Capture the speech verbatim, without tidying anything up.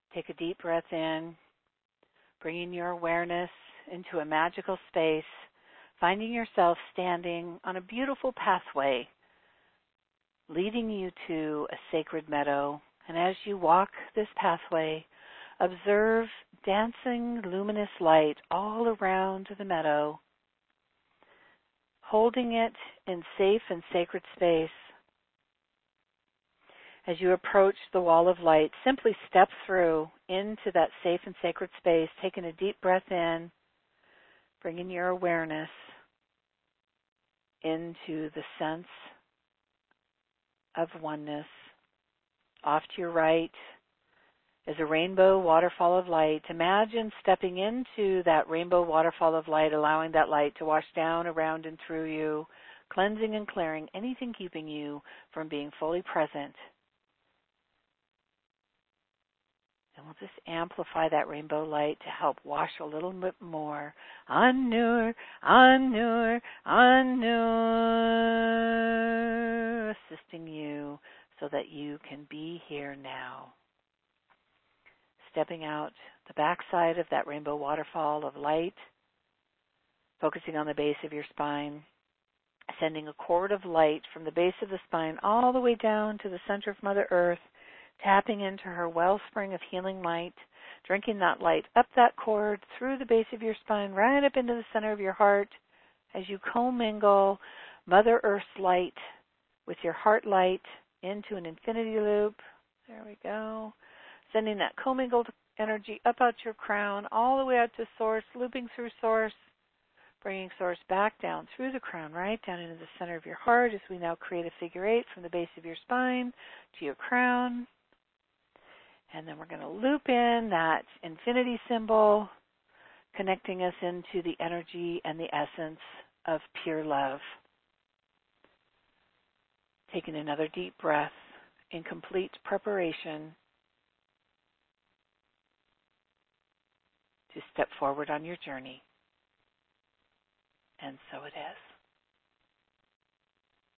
Take a deep breath in, bringing your awareness into a magical space, finding yourself standing on a beautiful pathway leading you to a sacred meadow. And as you walk this pathway, observe dancing luminous light all around the meadow, holding it in safe and sacred space. As you approach the wall of light, simply step through into that safe and sacred space, taking a deep breath in, bringing your awareness into the sense of oneness. Off to your right is a rainbow waterfall of light. Imagine stepping into that rainbow waterfall of light, allowing that light to wash down, around, and through you, cleansing and clearing anything keeping you from being fully present. And we'll just amplify that rainbow light to help wash a little bit more. An-Nur, An-Nur, An-Nur, assisting you so that you can be here now. Stepping out the backside of that rainbow waterfall of light, focusing on the base of your spine, sending a cord of light from the base of the spine all the way down to the center of Mother Earth, tapping into her wellspring of healing light, drinking that light up that cord through the base of your spine, right up into the center of your heart as you commingle Mother Earth's light with your heart light into an infinity loop. There we go. Sending that commingled energy up out your crown, all the way out to Source, looping through Source, bringing Source back down through the crown, right down into the center of your heart as we now create a figure eight from the base of your spine to your crown. And then we're going to loop in that infinity symbol, connecting us into the energy and the essence of pure love. Taking another deep breath in complete preparation to step forward on your journey. And so it is.